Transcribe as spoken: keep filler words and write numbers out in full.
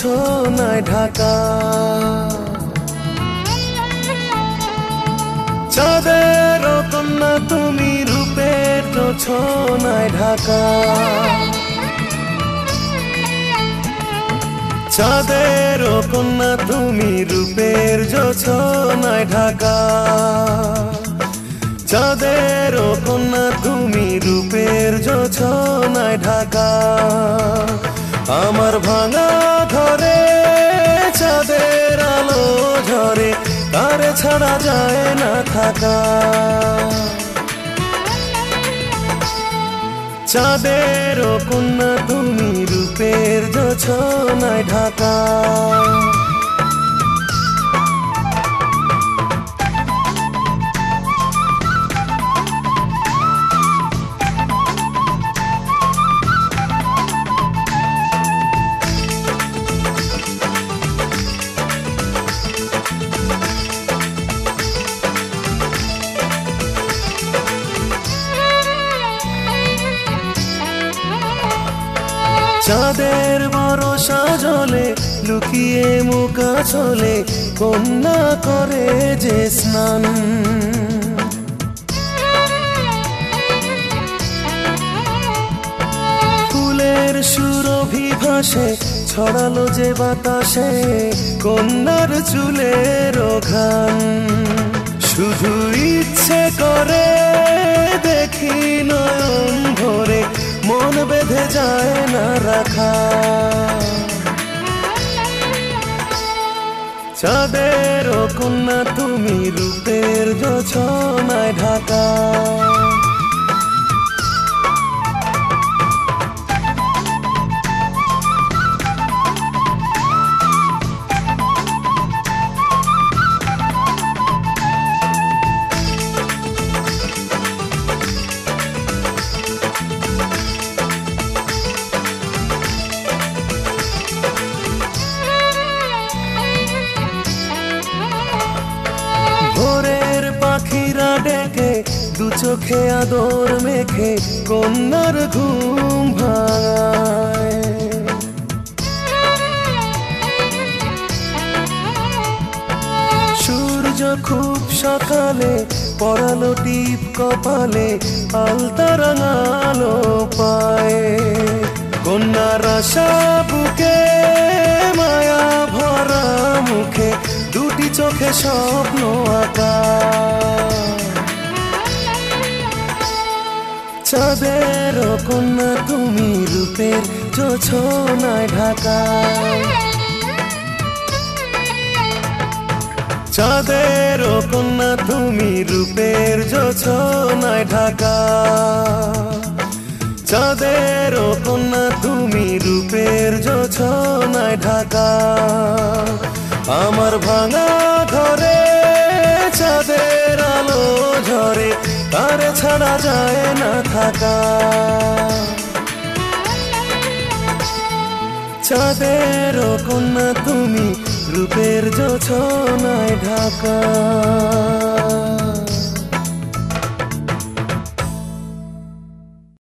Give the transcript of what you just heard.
জোছনায় ঢাকা। চাঁদের কন্যা তুমি রূপের জোছনায় ঢাকা। চাঁদের কন্যা তুমি রূপের জোছনায় ঢাকা। চাঁদের কন্যা তুমি রূপের জোছনায় ঢাকা। আমার ভাঙা ঘরে চাঁদের আলো ঝরে, তারে ছাড়া যায় না থাকা। চাঁদের কন্যা তুমি রূপের জোছনায় ঢাকা। চাঁদের বরষা জলে লুকিয়ে মুখা চলে, কন্যা করে যে স্নান। ফুলের সুরভি ভাসে ছড়ালো যে বাতাসে, কন্যার চুলের ঘ্রাণ। শুধু ইচ্ছে করে দেখি নয়ন ভরে, মন বেঁধে যায় না রাখা। চাঁদের কন্যা তুমি রূপের জোছনায় ঢাকা। ভোরের পাখিরা ডেকে দু চোখে আদর মেখে, কন্যার ঘুম ভাঙায়। সূর্য খুব সকালে পরালো টিপ কপালে, আলতা রাঙালো পায়ে। কন্যার আশা বুকে মায়া ভরা মুখে, দুটি চোখে স্বপ্ন আঁকা। চাঁদের কন্যা তুমি রূপের জোছনায় ঢাকা। চাঁদের কন্যা তুমি রূপের জোছনায় ঢাকা। চাঁদের কন্যা তুমি রূপের জোছনায় ঢাকা। আমার ভাঙা ঘরে চাঁদের আলো ঝরে, তারে ছাড়া যায় না থাকা। চাঁদের কন্যা তুমি রূপের জোছনায় ঢাকা।